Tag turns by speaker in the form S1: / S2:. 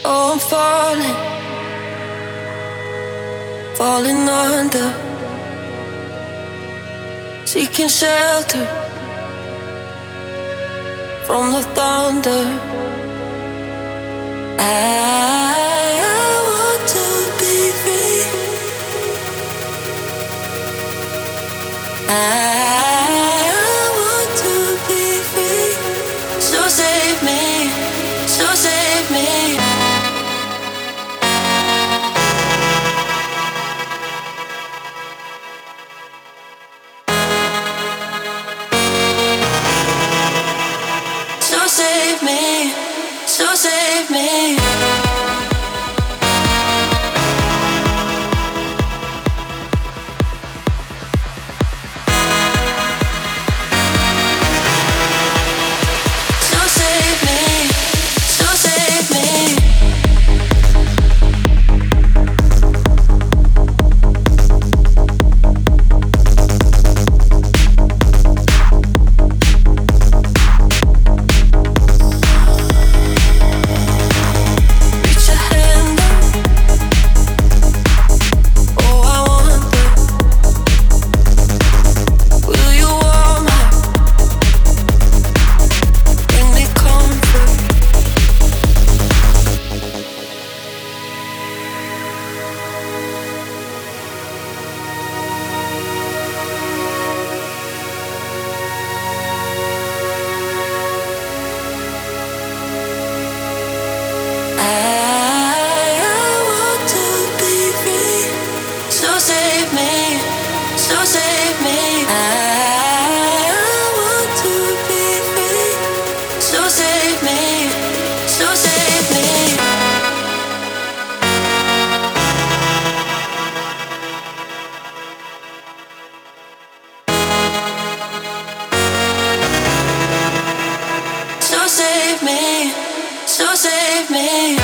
S1: Oh, I'm falling, falling under, seeking shelter from the thunder. I want to be free. I want to be free. So save me, so save me. So save me, so save me. So save me, so save me.